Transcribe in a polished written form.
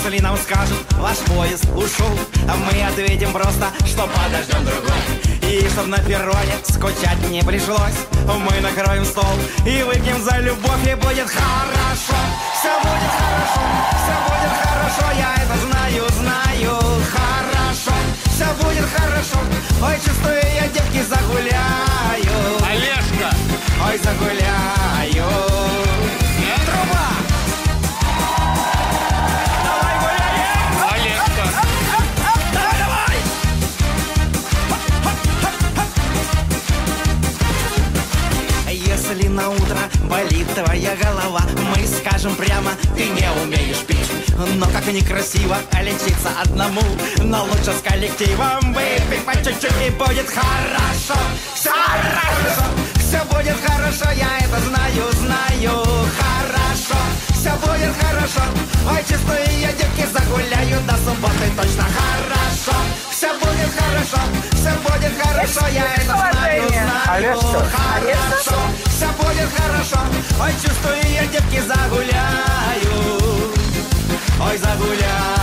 Если нам скажут, ваш поезд ушел, мы ответим просто, что подождем другой. И чтоб на перроне скучать не пришлось, мы накроем стол и выпьем за любовь, и будет хорошо. Все будет хорошо, все будет хорошо, я это знаю, знаю. Хорошо, все будет хорошо. Ой, чувствую, я, девки, загуляю. Олежка! Ой, загуляю. Труба! Давай гуляем! Олежка! Давай, давай! Если на утро болит твоя голова, мы скажем прямо, ты не умеешь пить. Но как некрасиво лечиться одному, но лучше с коллективом выпить по чуть-чуть, и будет хорошо. Все хорошо, все будет хорошо, я это знаю, знаю. Хорошо, все будет хорошо. Ой, чистые я, девки, загуляю до субботы точно. Хорошо, все будет хорошо, все будет хорошо, я это знаю, знаю. Хорошо, все будет хорошо. Ой, чувствую я, девки, загуляю. Ой, загуляю.